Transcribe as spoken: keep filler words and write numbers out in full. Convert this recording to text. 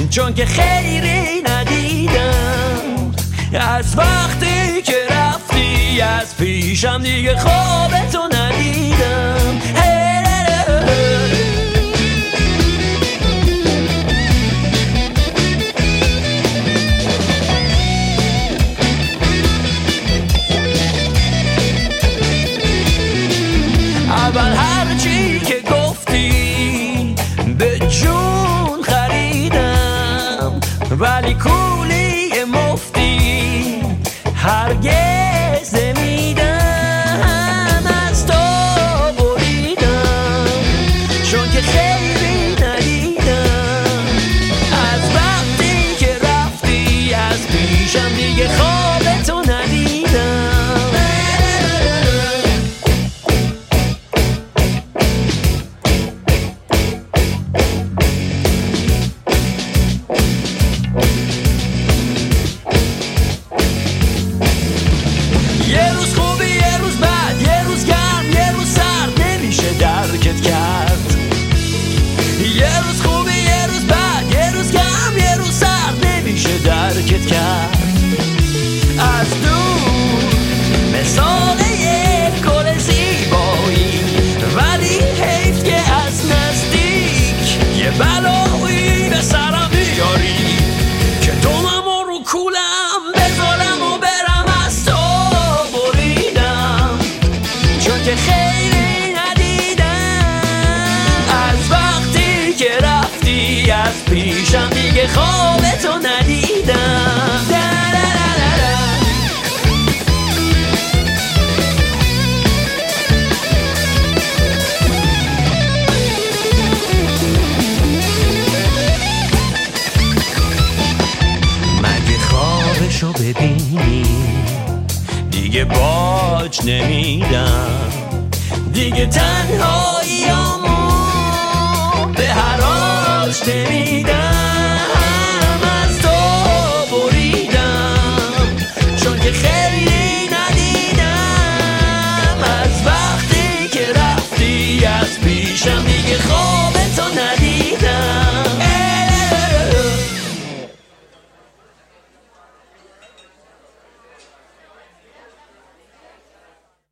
چون که خیری ندیدم از وقتی که رفتی، از پیشم دیگه خوابتو ندیدم. اول هرچی که گفتی به جون خریدم، ولی کولی مفتی هرگز نمیدم. از تو بریدم چون که خیلی ندیدم، از وقتی که رفتی، از پیشم دیگه خوابتو ندیدم. یه روز خوبی یه روز بد، یه روز گرم یه روز سرد، نمیشه درکت کرد. یه روز خوبی یه روز بد، یه روز گرم یه روز سرد، نمیشه درکت کرد. از دور مثال یک گل زیبایی، ولی حیف که از نزدیک یه بلایی به سرم بیاری که دومم رو کولم بذارم و برم. از تو بریدم چون که خیلی ندیدم، از وقتی که رفتی، از پیشم دیگه خوابتو ندیدم. مگه خوابشو ببینی دیگه باج نمیدم، دیگه تنهاییامو به هراج نمیدم.